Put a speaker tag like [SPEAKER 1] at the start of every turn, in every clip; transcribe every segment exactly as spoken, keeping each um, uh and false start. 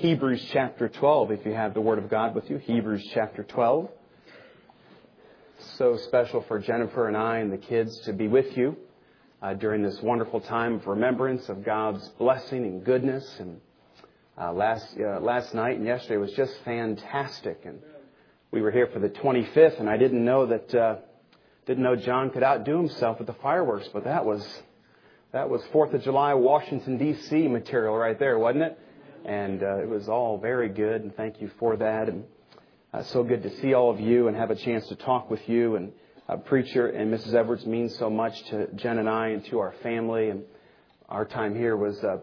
[SPEAKER 1] Hebrews chapter twelve, if you have the Word of God with you. Hebrews chapter twelve. So special for Jennifer and I and the kids to be with you uh, during this wonderful time of remembrance of God's blessing and goodness. And uh, last uh, last night and yesterday was just fantastic. And we were here for the twenty-fifth, and I didn't know that uh, didn't know John could outdo himself with the fireworks, but that was that was Fourth of July Washington D C material right there, wasn't it? And uh, it was all very good, and thank you for that. And uh, so good to see all of you and have a chance to talk with you. And uh, Preacher and Missus Edwards means so much to Jen and I and to our family. And our time here was uh,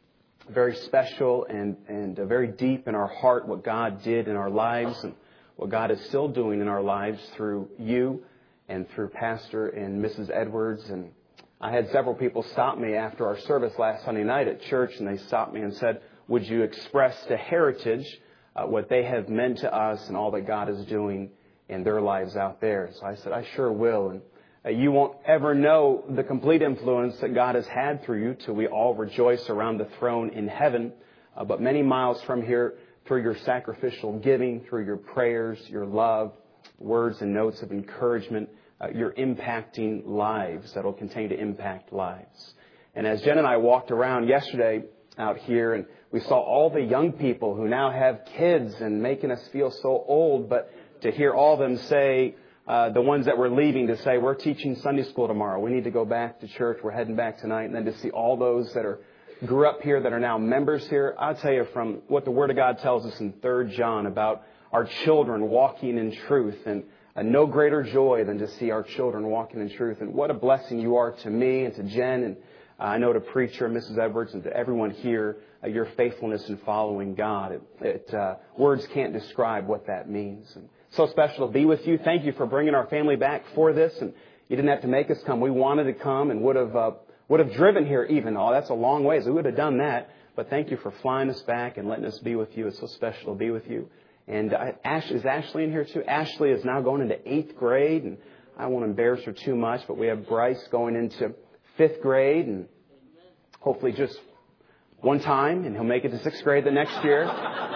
[SPEAKER 1] very special and, and uh, very deep in our heart, what God did in our lives and what God is still doing in our lives through you and through Pastor and Missus Edwards. And I had several people stop me after our service last Sunday night at church, and they stopped me and said, would you express to Heritage uh, what they have meant to us and all that God is doing in their lives out there? So I said, I sure will. And uh, you won't ever know the complete influence that God has had through you till we all rejoice around the throne in heaven. Uh, but many miles from here, through your sacrificial giving, through your prayers, your love, words and notes of encouragement, uh, you're impacting lives that will continue to impact lives. And as Jen and I walked around yesterday out here, and we saw all the young people who now have kids and making us feel so old, but to hear all of them say, uh, the ones that were leaving, to say, we're teaching Sunday school tomorrow, we need to go back to church, we're heading back tonight, and then to see all those that are grew up here that are now members here. I'll tell you from what the Word of God tells us in Third John about our children walking in truth, and uh, no greater joy than to see our children walking in truth. And what a blessing you are to me and to Jen, and uh, I know to Preacher, Missus Edwards, and to everyone here, uh, your faithfulness in following God. It, it uh, words can't describe what that means. And so special to be with you. Thank you for bringing our family back for this, and you didn't have to make us come. We wanted to come and would have uh, would have driven here even. Oh, that's a long ways. We would have done that. But thank you for flying us back and letting us be with you. It's so special to be with you. And uh, Ash, is Ashley in here too? Ashley is now going into eighth grade, and I won't embarrass her too much, but we have Bryce going into fifth grade, and hopefully just one time, and he'll make it to sixth grade the next year.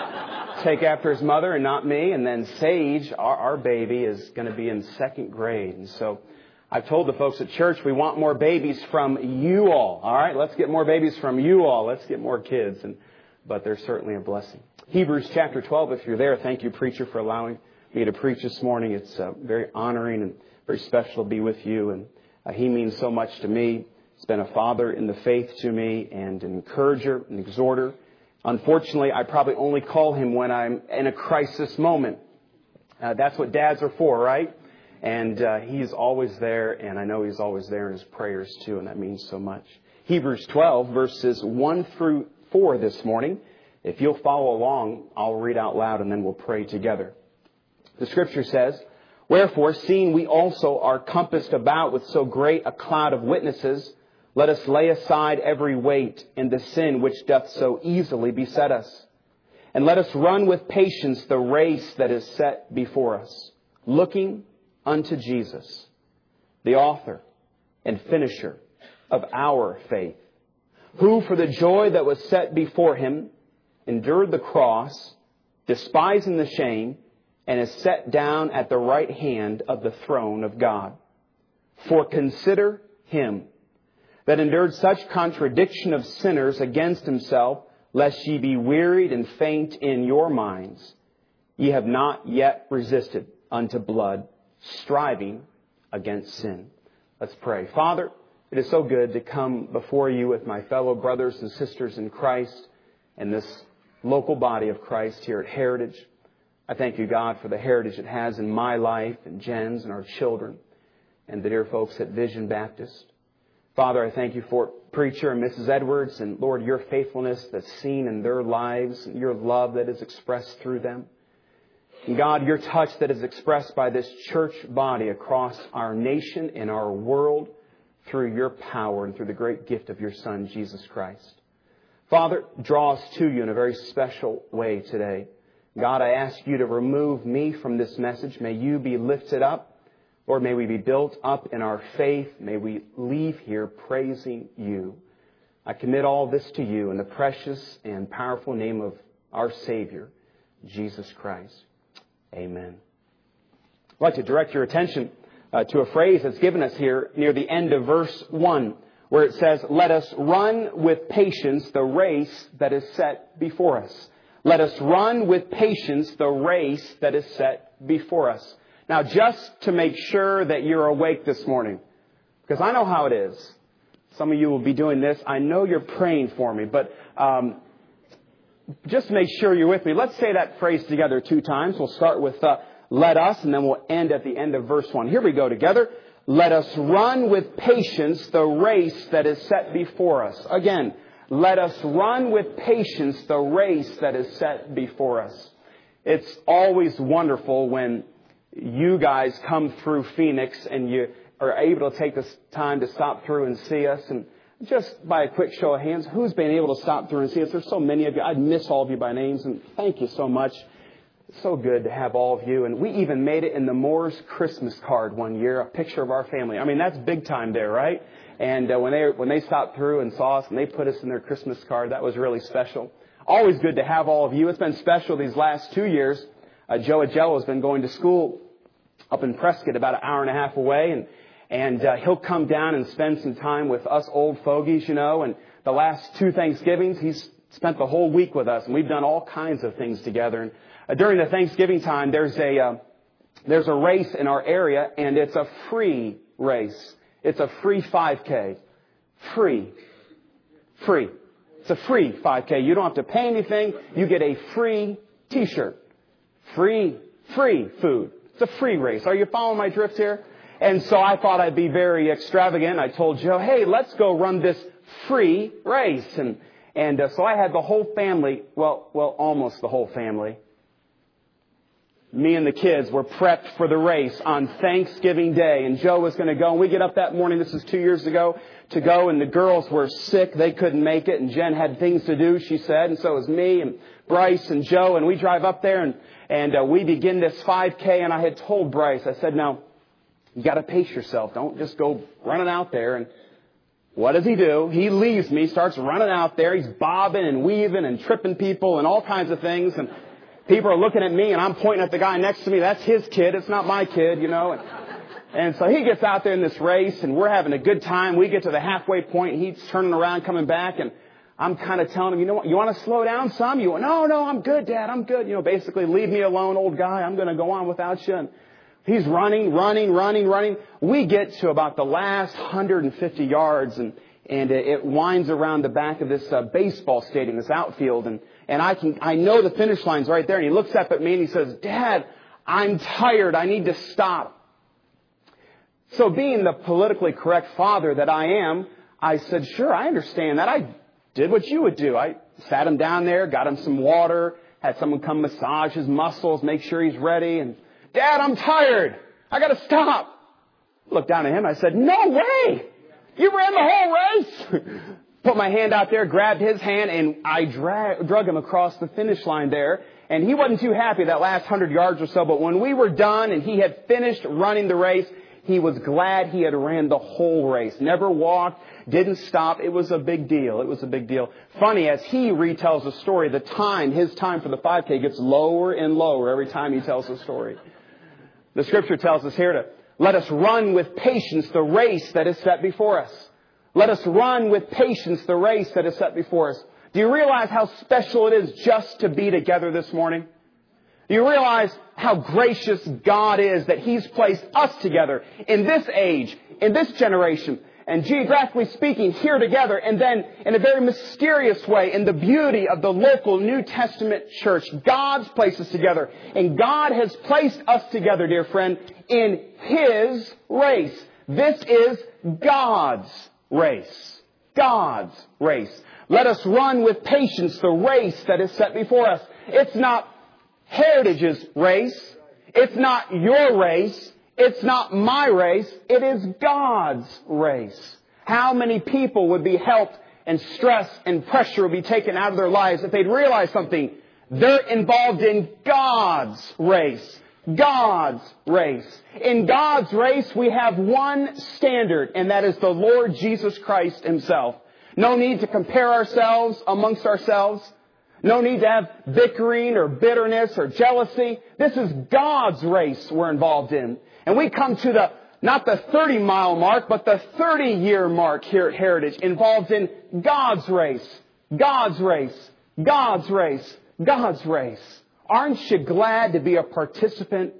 [SPEAKER 1] Take after his mother and not me. And then Sage, our, our baby, is going to be in second grade. And so I've told the folks at church we want more babies from you all. All right, let's get more babies from you all. Let's get more kids. And but they're certainly a blessing. Hebrews chapter twelve, if you're there, thank you, Preacher, for allowing me to preach this morning. It's uh, very honoring and very special to be with you. And uh, he means so much to me. He's been a father in the faith to me and an encourager, an exhorter. Unfortunately, I probably only call him when I'm in a crisis moment. Uh, that's what dads are for, right? And uh, he's always there, and I know he's always there in his prayers too, and that means so much. Hebrews twelve, verses one through four this morning. If you'll follow along, I'll read out loud, and then we'll pray together. The Scripture says, wherefore, seeing we also are compassed about with so great a cloud of witnesses, let us lay aside every weight and the sin which doth so easily beset us. And let us run with patience the race that is set before us, looking unto Jesus, the author and finisher of our faith, who for the joy that was set before him endured the cross, despising the shame, and is set down at the right hand of the throne of God. For consider him that endured such contradiction of sinners against himself, lest ye be wearied and faint in your minds. Ye have not yet resisted unto blood, striving against sin. Let's pray. Father, it is so good to come before you with my fellow brothers and sisters in Christ and this local body of Christ here at Heritage. I thank you, God, for the heritage it has in my life and Jen's and our children and the dear folks at Vision Baptist. Father, I thank you for Preacher and Missus Edwards, and Lord, your faithfulness that's seen in their lives and your love that is expressed through them. And God, your touch that is expressed by this church body across our nation and our world through your power and through the great gift of your Son, Jesus Christ. Father, draw us to you in a very special way today. God, I ask you to remove me from this message. May you be lifted up. Lord, may we be built up in our faith. May we leave here praising you. I commit all this to you in the precious and powerful name of our Savior, Jesus Christ. Amen. I'd like to direct your attention uh, to a phrase that's given us here near the end of verse one, where it says, "Let us run with patience the race that is set before us." Let us run with patience the race that is set before us. Now, just to make sure that you're awake this morning, because I know how it is. Some of you will be doing this. I know you're praying for me, but um, just make sure you're with me. Let's say that phrase together two times. We'll start with uh, let us, and then we'll end at the end of verse one. Here we go together. Let us run with patience the race that is set before us. Again, let us run with patience the race that is set before us. It's always wonderful when you guys come through Phoenix and you are able to take this time to stop through and see us. And just by a quick show of hands, who's been able to stop through and see us? There's so many of you. I'd miss all of you by names, and thank you so much. It's so good to have all of you. And we even made it in the Moore's Christmas card one year, a picture of our family. I mean, that's big time there, right? And uh, when they when they stopped through and saw us and they put us in their Christmas card, that was really special. Always good to have all of you. It's been special these last two years. Uh, Joe Agello has been going to school up in Prescott, about an hour and a half away, and and uh, he'll come down and spend some time with us old fogies, you know. And the last two Thanksgivings, he's spent the whole week with us, and we've done all kinds of things together. And uh, during the Thanksgiving time, there's a uh, there's a race in our area, and it's a free race. It's a free five K. Free. Free. It's a free five K. You don't have to pay anything. You get a free T-shirt. Free, free food. It's a free race. Are you following my drift here? And so I thought I'd be very extravagant. I told Joe, hey, let's go run this free race. And and uh, so I had the whole family, well, well, almost the whole family. Me and the kids were prepped for the race on Thanksgiving Day. And Joe was going to go. And we get up that morning, this is two years ago, to go. And the girls were sick. They couldn't make it. And Jen had things to do, she said. And so it was me and Bryce and Joe. And we drive up there and, and uh, we begin this five K. And I had told Bryce, I said, now, you got to pace yourself. Don't just go running out there. And what does he do? He leaves me, starts running out there. He's bobbing and weaving and tripping people and all kinds of things. And people are looking at me, and I'm pointing at the guy next to me. That's his kid. It's not my kid, you know. And, and so he gets out there in this race, and we're having a good time. We get to the halfway point, and he's turning around, coming back, and I'm kind of telling him, you know what, you want to slow down some? You want, no, no, I'm good, Dad, I'm good. You know, basically, leave me alone, old guy. I'm going to go on without you. And he's running, running, running, running. We get to about the last one hundred fifty yards, and, and it winds around the back of this uh, baseball stadium, this outfield, and And I can, I know the finish line's right there. And he looks up at me and he says, Dad, I'm tired. I need to stop. So being the politically correct father that I am, I said, sure, I understand that. I did what you would do. I sat him down there, got him some water, had someone come massage his muscles, make sure he's ready. And Dad, I'm tired. I got to stop. Looked down at him. I said, no way. You ran the whole race. Put my hand out there, grabbed his hand, and I drag, drug him across the finish line there. And he wasn't too happy that last hundred yards or so, but when we were done and he had finished running the race, he was glad he had ran the whole race. Never walked, didn't stop. It was a big deal. It was a big deal. Funny, as he retells the story, the time, his time for the five K gets lower and lower every time he tells the story. The Scripture tells us here to let us run with patience the race that is set before us. Let us run with patience the race that is set before us. Do you realize how special it is just to be together this morning? Do you realize how gracious God is that He's placed us together in this age, in this generation, and geographically speaking, here together, and then in a very mysterious way, in the beauty of the local New Testament church, God's placed us together. And God has placed us together, dear friend, in His race. This is God's race. God's race. Let us run with patience the race that is set before us. It's not Heritage's race. It's not your race. It's not my race. It is God's race. How many people would be helped and stress and pressure would be taken out of their lives if they'd realize something? They're involved in God's race. God's race. In God's race, we have one standard, and that is the Lord Jesus Christ Himself. No need to compare ourselves amongst ourselves. No need to have bickering or bitterness or jealousy. This is God's race we're involved in. And we come to the, not the thirty mile mark, but the thirty year mark here at Heritage, involved in God's race. God's race. God's race. God's race. Aren't you glad to be a participant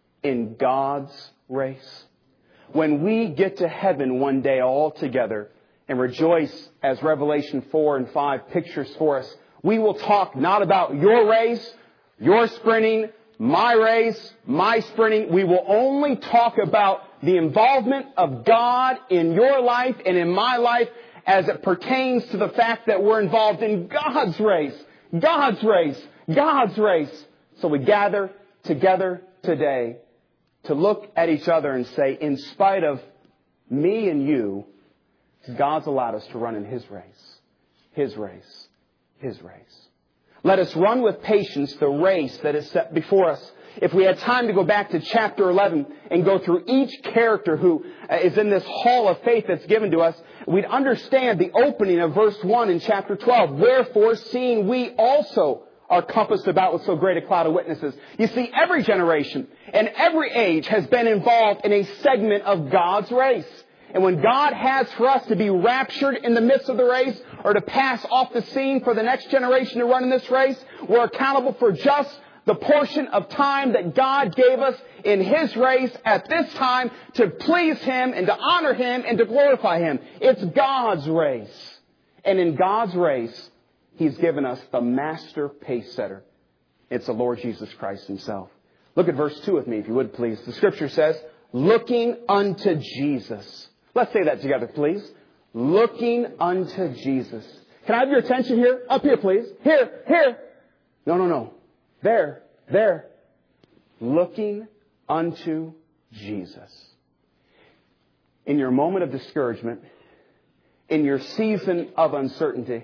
[SPEAKER 1] in God's race? When we get to heaven one day all together and rejoice, as Revelation four and five pictures for us, we will talk not about your race, your sprinting, my race, my sprinting. We will only talk about the involvement of God in your life and in my life as it pertains to the fact that we're involved in God's race. God's race. God's race. So we gather together today to look at each other and say, in spite of me and you, God's allowed us to run in His race. His race. His race. Let us run with patience the race that is set before us. If we had time to go back to chapter eleven and go through each character who is in this hall of faith that's given to us, we'd understand the opening of verse one in chapter twelve. Wherefore, seeing we also are compassed about with so great a cloud of witnesses. You see, every generation and every age has been involved in a segment of God's race. And when God has for us to be raptured in the midst of the race or to pass off the scene for the next generation to run in this race, we're accountable for just the portion of time that God gave us in His race at this time to please Him and to honor Him and to glorify Him. It's God's race. And in God's race, He's given us the master pace setter. It's the Lord Jesus Christ Himself. Look at verse two with me, if you would, please. The Scripture says, looking unto Jesus. Let's say that together, please. Looking unto Jesus. Can I have your attention here? Up here, please. Here, here. No, no, no. There, there. Looking unto Jesus. In your moment of discouragement, in your season of uncertainty,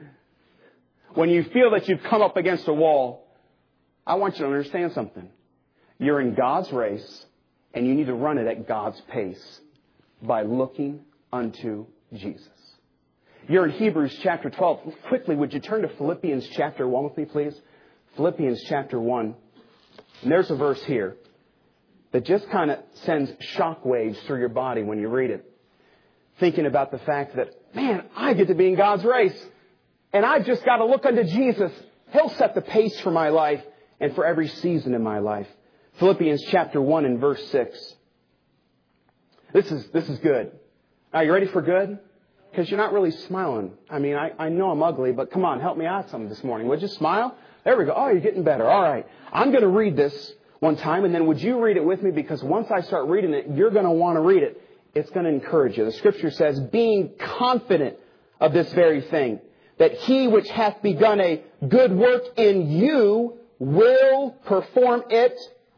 [SPEAKER 1] when you feel that you've come up against a wall, I want you to understand something. You're in God's race, and you need to run it at God's pace by looking unto Jesus. You're in Hebrews chapter twelve. Quickly, would you turn to Philippians chapter one with me, please? Philippians chapter one. And there's a verse here that just kind of sends shockwaves through your body when you read it. Thinking about the fact that, man, I get to be in God's race. And I've just got to look unto Jesus. He'll set the pace for my life and for every season in my life. Philippians chapter one and verse six. This is, this is good. Are you ready for good? Because you're not really smiling. I mean, I, I know I'm ugly, but come on, help me out some this morning. Would you smile? There we go. Oh, you're getting better. All right. I'm going to read this one time, and then would you read it with me? Because once I start reading it, you're going to want to read it. It's going to encourage you. The Scripture says, being confident of this very thing, that He which hath begun a good work in you will perform it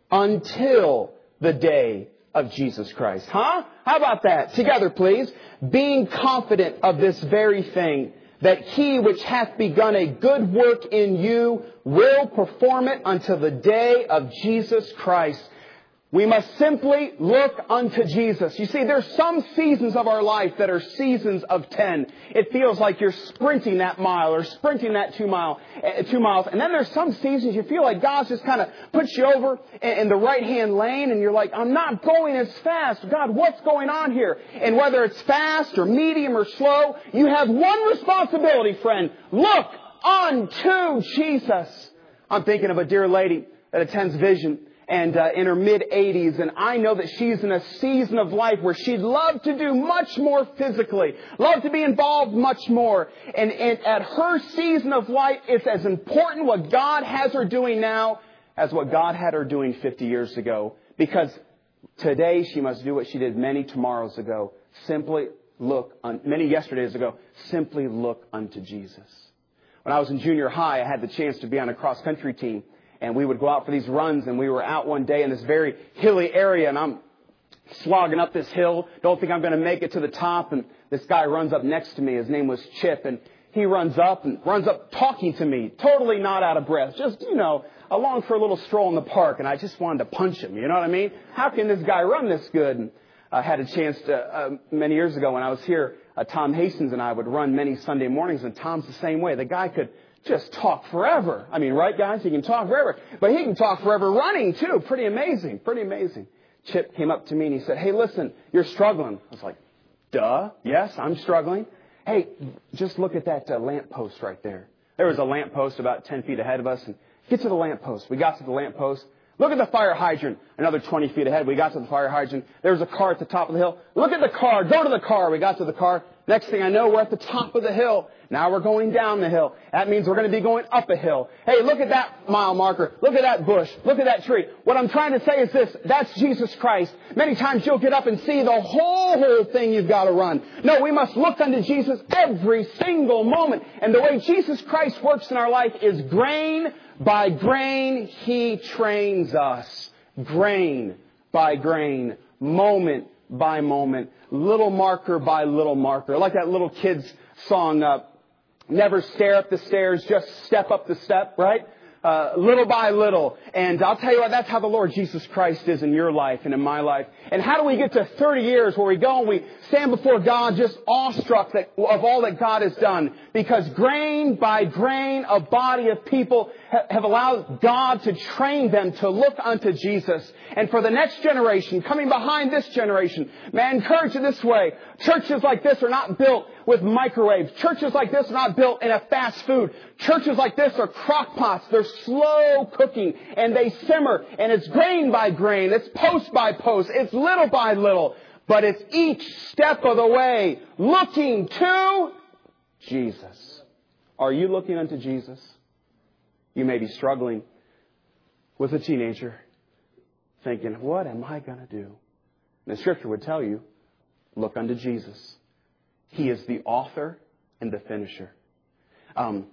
[SPEAKER 1] until the day of Jesus Christ. Huh? How about that? Together, please. Being confident of this very thing, that He which hath begun a good work in you will perform it until the day of Jesus Christ. We must simply look unto Jesus. You see, there's some seasons of our life that are seasons of ten. It feels like you're sprinting that mile or sprinting that two mile, uh, two miles. And then there's some seasons you feel like God's just kind of puts you over in, in the right-hand lane and you're like, I'm not going as fast. God, what's going on here? And whether it's fast or medium or slow, you have one responsibility, friend. Look unto Jesus. I'm thinking of a dear lady that attends Vision. And uh, in her mid-eighties, and I know that she's in a season of life where she'd love to do much more physically, love to be involved much more. And, and at her season of life, it's as important what God has her doing now as what God had her doing fifty years ago. Because today she must do what she did many tomorrows ago. Simply look, un- many yesterdays ago, simply look unto Jesus. When I was in junior high, I had the chance to be on a cross-country team. And we would go out for these runs, and we were out one day in this very hilly area, and I'm slogging up this hill. Don't think I'm going to make it to the top. And this guy runs up next to me. His name was Chip, and he runs up and runs up talking to me, totally not out of breath. Just, you know, along for a little stroll in the park, and I just wanted to punch him. You know what I mean? How can this guy run this good? And I had a chance to, uh, many years ago when I was here, uh, Tom Hastings and I would run many Sunday mornings, and Tom's the same way. The guy could just talk forever. I mean, right, guys? He can talk forever. But he can talk forever running, too. Pretty amazing. Pretty amazing. Chip came up to me and he said, hey, listen, you're struggling. I was like, duh. Yes, I'm struggling. Hey, just look at that uh, lamp post right there. There was a lamp post about ten feet ahead of us. And get to the lamp post. We got to the lamp post. Look at the fire hydrant. Another twenty feet ahead. We got to the fire hydrant. There was a car at the top of the hill. Look at the car. Go to the car. We got to the car. Next thing I know, we're at the top of the hill. Now we're going down the hill. That means we're going to be going up a hill. Hey, look at that mile marker. Look at that bush. Look at that tree. What I'm trying to say is this. That's Jesus Christ. Many times you'll get up and see the whole, whole thing you've got to run. No, we must look unto Jesus every single moment. And the way Jesus Christ works in our life is grain by grain, He trains us. Grain by grain, moment by moment, little marker by little marker. Like that little kid's song, uh, never stare up the stairs, just step up the step, right? Uh, little by little. And I'll tell you what, that's how the Lord Jesus Christ is in your life and in my life. And how do we get to thirty years where we go and we stand before God just awestruck that, of all that God has done? Because grain by grain, a body of people ha- have allowed God to train them to look unto Jesus. And for the next generation, coming behind this generation, may I encourage you this way. Churches like this are not built with microwaves. Churches like this are not built in a fast food. Churches like this are crock pots. They're slow cooking and they simmer. And it's grain by grain. It's post by post. It's little by little. But it's each step of the way looking to Jesus. Are you looking unto Jesus? You may be struggling with a teenager, thinking, what am I going to do? And the Scripture would tell you, look unto Jesus. He is the author and the finisher. Um,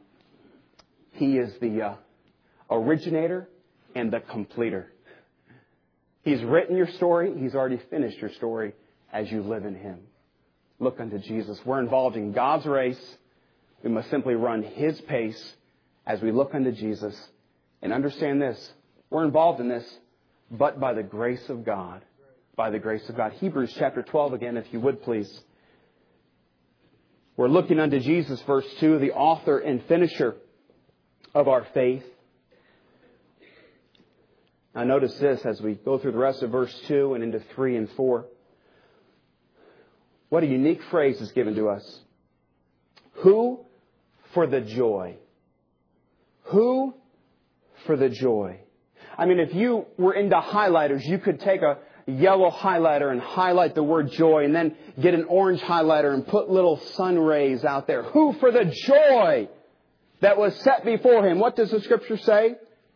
[SPEAKER 1] he is the uh, originator and the completer. He's written your story. He's already finished your story as you live in Him. Look unto Jesus. We're involved in God's race. We must simply run His pace as we look unto Jesus. And understand this. We're involved in this, but by the grace of God. By the grace of God. Hebrews chapter twelve again, if you would please. We're looking unto Jesus, verse two, the author and finisher of our faith. Now notice this as we go through the rest of verse two and into three and four. What a unique phrase is given to us. Who for the joy? Who for the joy? I mean, if you were into highlighters, you could take a yellow highlighter and highlight the word joy and then get an orange highlighter and put little sun rays out there. Who for the joy that was set before Him? What does the Scripture say?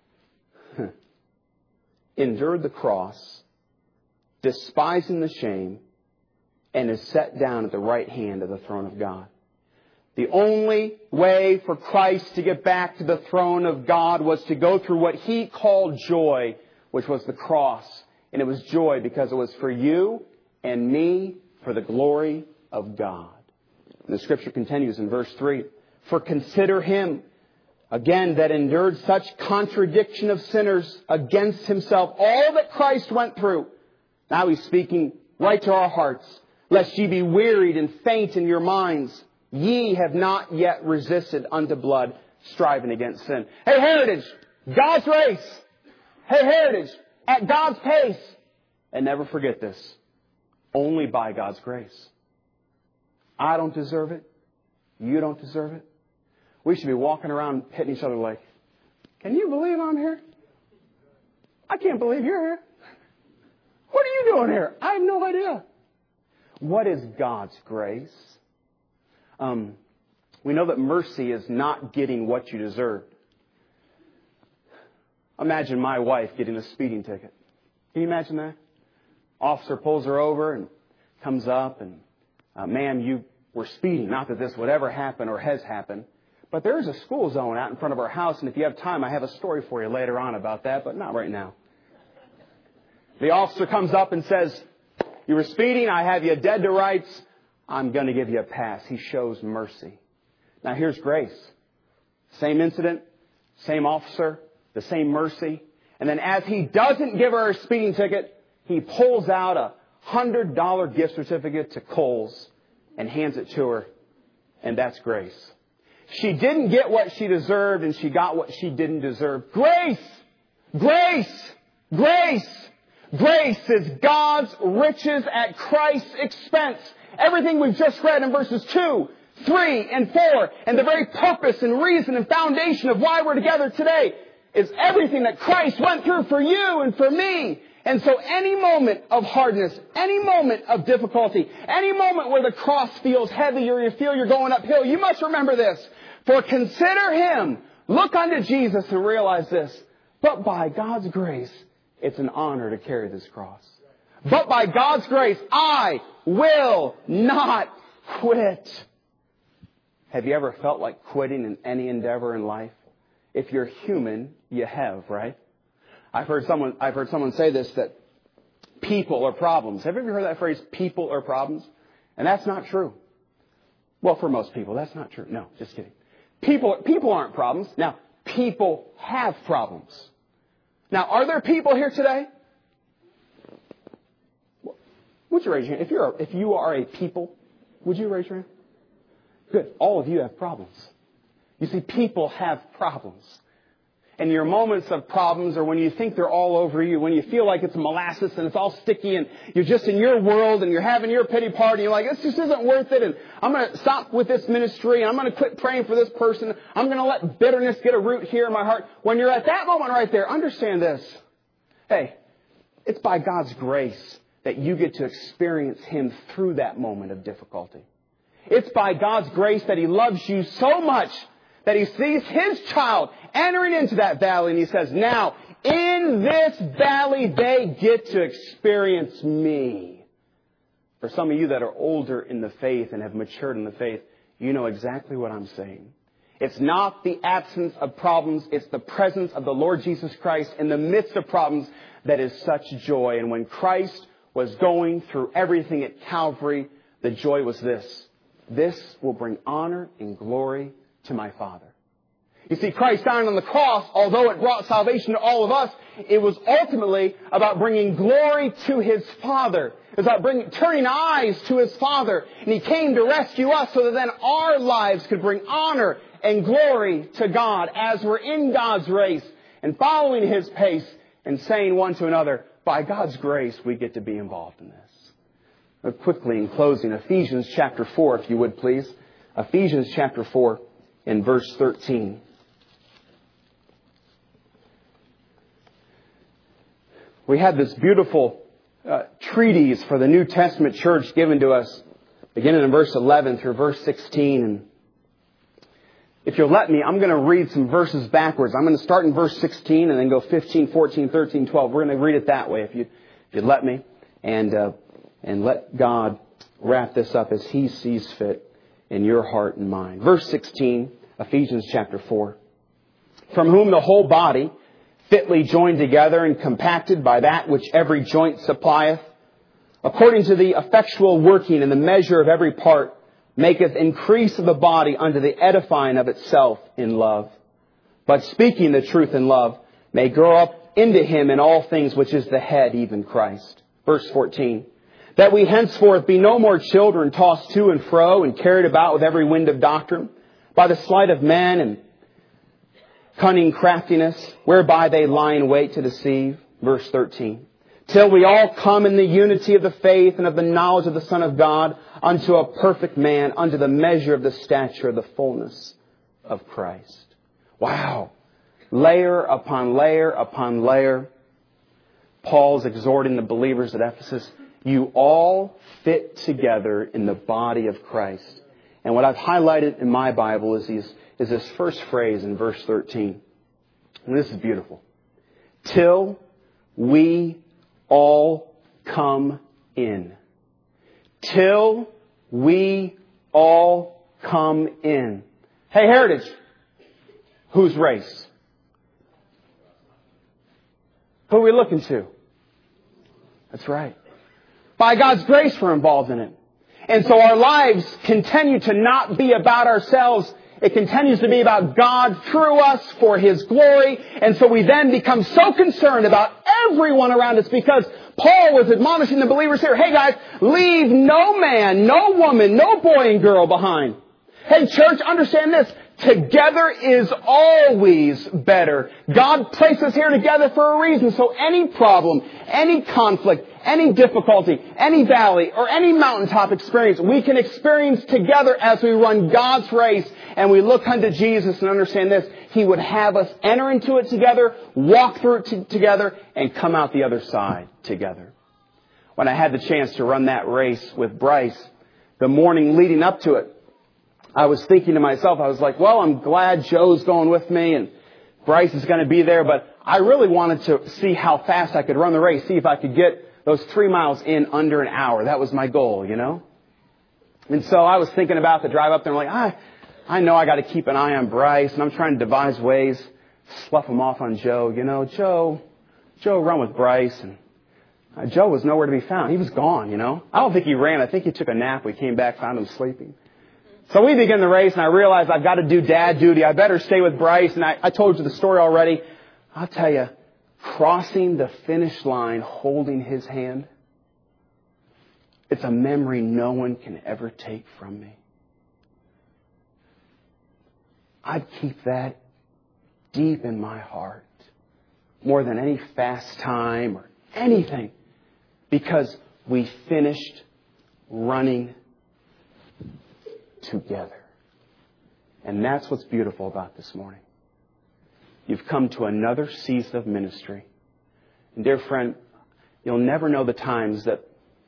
[SPEAKER 1] Endured the cross, despising the shame, and is set down at the right hand of the throne of God. The only way for Christ to get back to the throne of God was to go through what He called joy, which was the cross. And it was joy because it was for you and me for the glory of God. And the Scripture continues in verse three. For consider Him, again, that endured such contradiction of sinners against Himself. All that Christ went through. Now He's speaking right to our hearts. Lest ye be wearied and faint in your minds. Ye have not yet resisted unto blood, striving against sin. Hey, Heritage, God's race. Hey, Heritage, at God's pace. And never forget this. Only by God's grace. I don't deserve it. You don't deserve it. We should be walking around hitting each other like, can you believe I'm here? I can't believe you're here. What are you doing here? I have no idea. What is God's grace? Um, we know that mercy is not getting what you deserve. Imagine my wife getting a speeding ticket. Can you imagine that? Officer pulls her over and comes up and, uh, ma'am, you were speeding. Not that this would ever happen or has happened. But there's a school zone out in front of our house, and if you have time, I have a story for you later on about that, but not right now. The officer comes up and says, you were speeding, I have you dead to rights, I'm going to give you a pass. He shows mercy. Now here's grace. Same incident, same officer, the same mercy. And then as he doesn't give her a speeding ticket, he pulls out a one hundred dollars gift certificate to Kohl's and hands it to her. And that's grace. She didn't get what she deserved, and she got what she didn't deserve. Grace! Grace! Grace! Grace is God's riches at Christ's expense. Everything we've just read in verses two, three, and four, and the very purpose and reason and foundation of why we're together today is everything that Christ went through for you and for me. And so any moment of hardness, any moment of difficulty, any moment where the cross feels heavy or you feel you're going uphill, you must remember this. For consider Him. Look unto Jesus and realize this. But by God's grace, it's an honor to carry this cross. But by God's grace, I will not quit. Have you ever felt like quitting in any endeavor in life? If you're human, you have, right? I've heard someone, I've heard someone say this, that people are problems. Have you ever heard that phrase, people are problems? And that's not true. Well, for most people, that's not true. No, just kidding. People, people aren't problems. Now, people have problems. Now, are there people here today? Would you raise your hand? If you're a, if you are a people, would you raise your hand? Good. All of you have problems. You see, people have problems. And your moments of problems are when you think they're all over you, when you feel like it's molasses and it's all sticky and you're just in your world and you're having your pity party. You're like, this just isn't worth it. And I'm going to stop with this ministry and I'm going to quit praying for this person. I'm going to let bitterness get a root here in my heart. When you're at that moment right there, understand this. Hey, it's by God's grace that you get to experience Him through that moment of difficulty. It's by God's grace that He loves you so much that He sees His child entering into that valley and He says, now, in this valley, they get to experience me. For some of you that are older in the faith and have matured in the faith, you know exactly what I'm saying. It's not the absence of problems. It's the presence of the Lord Jesus Christ in the midst of problems that is such joy. And when Christ was going through everything at Calvary, the joy was this. This will bring honor and glory to my Father. You see, Christ dying on the cross, although it brought salvation to all of us, it was ultimately about bringing glory to His Father. It was about bringing, turning eyes to His Father. And He came to rescue us so that then our lives could bring honor and glory to God as we're in God's race and following His pace and saying one to another, by God's grace, we get to be involved in this. Quickly, in closing, Ephesians chapter four, if you would please. Ephesians chapter four in verse thirteen. We had this beautiful uh, treatise for the New Testament church given to us, beginning in verse eleven through verse sixteen. And if you'll let me, I'm going to read some verses backwards. I'm going to start in verse sixteen and then go fifteen, fourteen, thirteen, twelve. We're going to read it that way, if you if you'd let me. And uh, and let God wrap this up as He sees fit in your heart and mind. Verse sixteen, Ephesians chapter four. From whom the whole body, fitly joined together and compacted by that which every joint supplieth, according to the effectual working in the measure of every part, maketh increase of the body unto the edifying of itself in love. But speaking the truth in love, may grow up into Him in all things, which is the head, even Christ. Verse fourteen. That we henceforth be no more children tossed to and fro and carried about with every wind of doctrine, by the sleight of men and cunning craftiness, whereby they lie in wait to deceive. Verse thirteen. Till we all come in the unity of the faith and of the knowledge of the Son of God, unto a perfect man, unto the measure of the stature of the fullness of Christ. Wow. Layer upon layer upon layer. Paul's exhorting the believers at Ephesus, you all fit together in the body of Christ. And what I've highlighted in my Bible is, these, is this first phrase in verse thirteen. And this is beautiful. Till we all come in. Till we all come in. Hey, Heritage. Whose race? Who are we looking to? That's right. By God's grace, we're involved in it. And so our lives continue to not be about ourselves. It continues to be about God through us for His glory. And so we then become so concerned about everyone around us, because Paul was admonishing the believers here, hey guys, leave no man, no woman, no boy and girl behind. Hey church, understand this. Together is always better. God placed us here together for a reason. So any problem, any conflict, any difficulty, any valley, or any mountaintop experience, we can experience together as we run God's race and we look unto Jesus and understand this. He would have us enter into it together, walk through it t- together, and come out the other side together. When I had the chance to run that race with Bryce, the morning leading up to it, I was thinking to myself, I was like, well, I'm glad Joe's going with me and Bryce is going to be there, but I really wanted to see how fast I could run the race, see if I could get those three miles in under an hour. That was my goal, you know? And so I was thinking about the drive up there. I'm like, I, I know I got to keep an eye on Bryce, and I'm trying to devise ways, slough him off on Joe. You know, Joe, Joe run with Bryce, and uh, Joe was nowhere to be found. He was gone, you know? I don't think he ran. I think he took a nap. We came back, found him sleeping. So we begin the race, and I realized I've got to do dad duty. I better stay with Bryce. And I, I told you the story already. I'll tell you, crossing the finish line, holding his hand, it's a memory no one can ever take from me. I'd keep that deep in my heart more than any fast time or anything, because we finished running together. And that's what's beautiful about this morning. You've come to another season of ministry. And dear friend, you'll never know the times that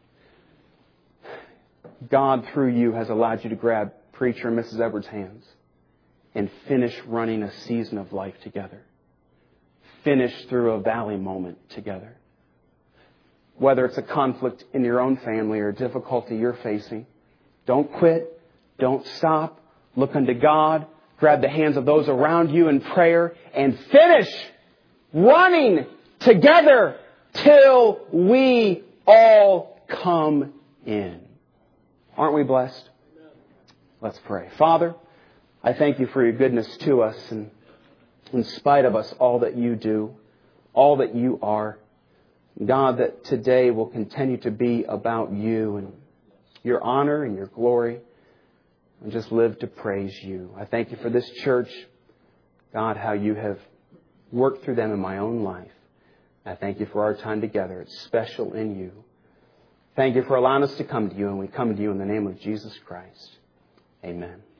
[SPEAKER 1] God, through you, has allowed you to grab Preacher and Missus Edwards' hands and finish running a season of life together. Finish through a valley moment together. Whether it's a conflict in your own family or a difficulty you're facing, don't quit. Don't stop. Look unto God. Grab the hands of those around you in prayer and finish running together till we all come in. Aren't we blessed? Let's pray. Father, I thank you for your goodness to us, and in spite of us, all that you do, all that you are. God, that today will continue to be about you and your honor and your glory. And just live to praise you. I thank you for this church. God, how you have worked through them in my own life. I thank you for our time together. It's special in you. Thank you for allowing us to come to you, and we come to you in the name of Jesus Christ. Amen.